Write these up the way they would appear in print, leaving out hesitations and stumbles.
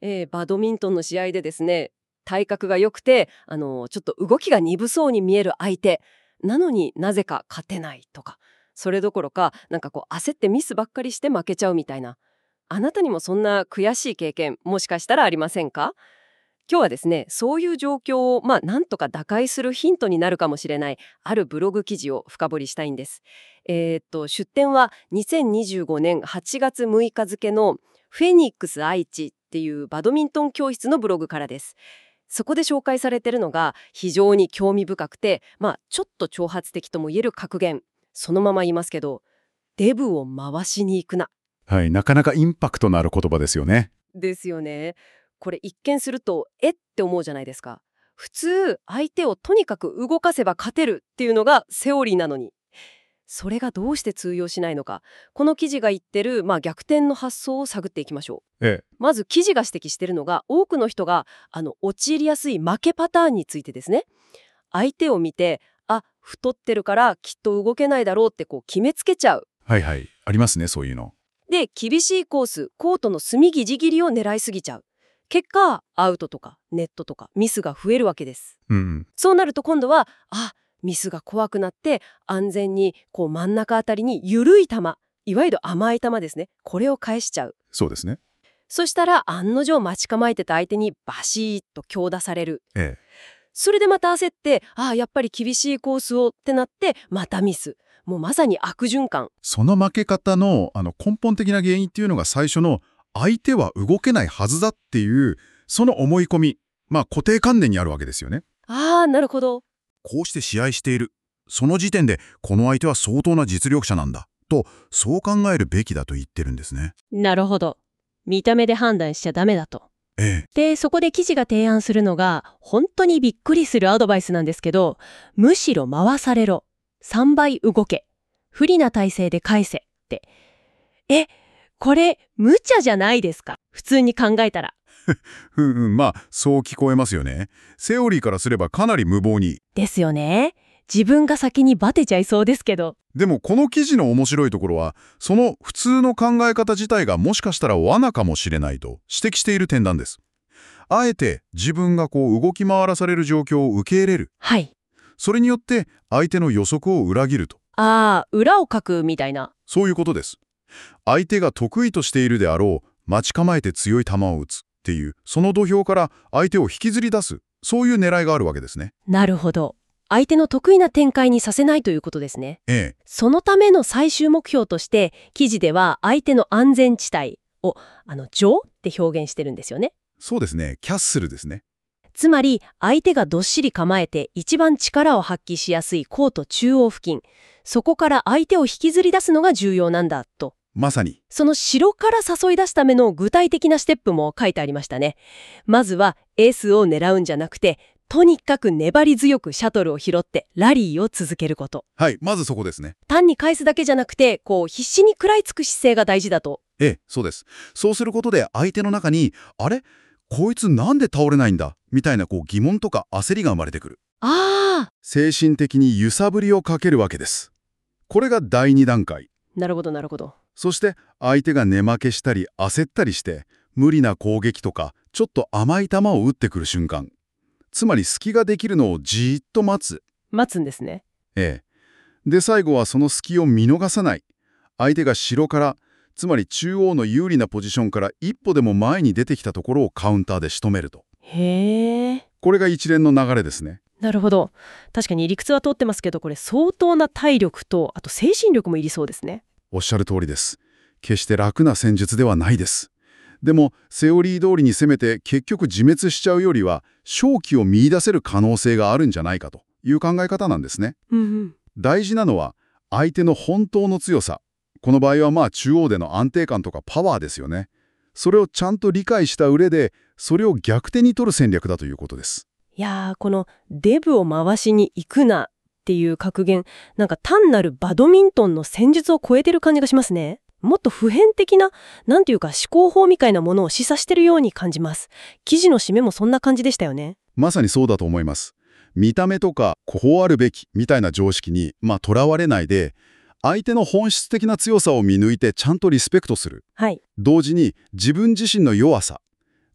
バドミントンの試合でですね、体格が良くて、ちょっと動きが鈍そうに見える相手なのになぜか勝てないとか、それどころかなんかこう焦ってミスばっかりして負けちゃうみたいな、あなたにもそんな悔しい経験もしかしたらありませんか？今日はですね、そういう状況をなんとか打開するヒントになるかもしれないあるブログ記事を深掘りしたいんです。出典は2025年8月6日付のフェニックス愛知っていうバドミントン教室のブログからです。そこで紹介されているのが非常に興味深くて、ちょっと挑発的とも言える格言。そのまま言いますけど、デブを回しに行くな。 はい、なかなかインパクトのある言葉ですよね。 ですよね。これ一見するとって思うじゃないですか。普通相手をとにかく動かせば勝てるっていうのがセオリーなのに、それがどうして通用しないのか、この記事が言ってる、逆転の発想を探っていきましょう。まず記事が指摘しているのが、多くの人が陥りやすい負けパターンについてですね。相手を見て、太ってるからきっと動けないだろうってこう決めつけちゃう。 はいはい、ありますね、そういうの。 で、厳しいコース、コートの隅ギリギリを狙いすぎちゃう。結果、アウトとかネットとかミスが増えるわけです。そうなると今度は、ミスが怖くなって安全にこう真ん中あたりに緩い球、いわゆる甘い球ですね。これを返しちゃう。 そうですね。 そしたら案の定待ち構えてた相手にバシーッと強打される。それでまた焦って、やっぱり厳しいコースをってなってまたミス。もうまさに悪循環。 その負け方の、根本的な原因っていうのが最初の相手は動けないはずだっていうその思い込み、固定観念にあるわけですよね。 なるほど。 こうして試合している。その時点でこの相手は相当な実力者なんだと、そう考えるべきだと言ってるんですね。 なるほど。見た目で判断しちゃダメだと。で、そこで記事が提案するのが本当にびっくりするアドバイスなんですけど、むしろ回されろ。3倍動け。不利な体勢で返せ。って。これ無茶じゃないですか。普通に考えたら。 そう聞こえますよね。セオリーからすればかなり無謀に。 ですよね。自分が先にバテちゃいそうですけど。 でもこの記事の面白いところは、その普通の考え方自体がもしかしたら罠かもしれないと指摘している点なんです。あえて自分がこう動き回らされる状況を受け入れる。それによって相手の予測を裏切ると。 裏をかくみたいな。 そういうことです。相手が得意としているであろう、待ち構えて強い球を打つっていう、その土俵から相手を引きずり出す、そういう狙いがあるわけですね。 なるほど。相手の得意な展開にさせないということですね。そのための最終目標として、記事では相手の安全地帯を、上って表現してるんですよね。 そうですね。キャッスルですね。 つまり、相手がどっしり構えて一番力を発揮しやすいコート中央付近、そこから相手を引きずり出すのが重要なんだと。 まさに。 その城から誘い出すための具体的なステップも書いてありましたね。まずはエースを狙うんじゃなくて、とにかく粘り強くシャトルを拾ってラリーを続けること。 まずそこですね。 単に返すだけじゃなくて、必死に食らいつく姿勢が大事だと。 そうです。そうすることで相手の中に、あれ？こいつなんで倒れないんだみたいな疑問とか焦りが生まれてくる。精神的に揺さぶりをかけるわけです。これが第2段階。 なるほどなるほど。 そして相手が根負けしたり焦ったりして無理な攻撃とかちょっと甘い球を打ってくる瞬間、つまり隙ができるのをじーっと待つんですね。 で最後はその隙を見逃さない。相手が城から、つまり中央の有利なポジションから一歩でも前に出てきたところをカウンターで仕留めると。これが一連の流れですね。 なるほど。確かに理屈は通ってますけど、これ相当な体力とあと精神力もいりそうですね。 おっしゃる通りです。決して楽な戦術ではないです。でもセオリー通りに攻めて結局自滅しちゃうよりは勝機を見出せる可能性があるんじゃないかという考え方なんですね。大事なのは相手の本当の強さ。この場合は中央での安定感とかパワーですよね。それをちゃんと理解した上でそれを逆手に取る戦略だということです。 このデブを回しに行くなっていう格言、なんか単なるバドミントンの戦術を超えてる感じがしますね。もっと普遍的な、なんていうか思考法みたいなものを示唆してるように感じます。記事の締めもそんな感じでしたよね。 まさにそうだと思います。見た目とかこうあるべきみたいな常識にとらわれないで、相手の本質的な強さを見抜いてちゃんとリスペクトする。同時に自分自身の弱さ、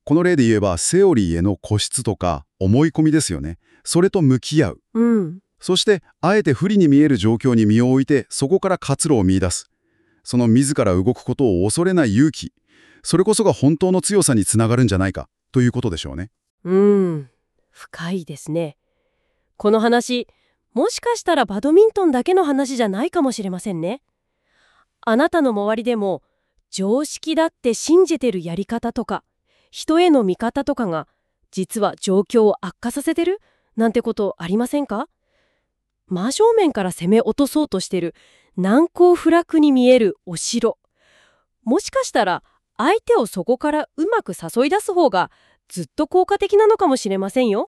この例で言えばセオリーへの固執とか思い込みですよね。それと向き合う。 うん。 そしてあえて不利に見える状況に身を置いてそこから活路を見出す。その自ら動くことを恐れない勇気。それこそが本当の強さにつながるんじゃないかということでしょうね。 深いですね。この話、もしかしたらバドミントンだけの話じゃないかもしれませんね。あなたの周りでも常識だって信じてるやり方とか人への見方とかが実は状況を悪化させてるなんてことありませんか？真正面から攻め落とそうとしてる難攻不落に見えるお城、もしかしたら相手をそこからうまく誘い出す方がずっと効果的なのかもしれませんよ。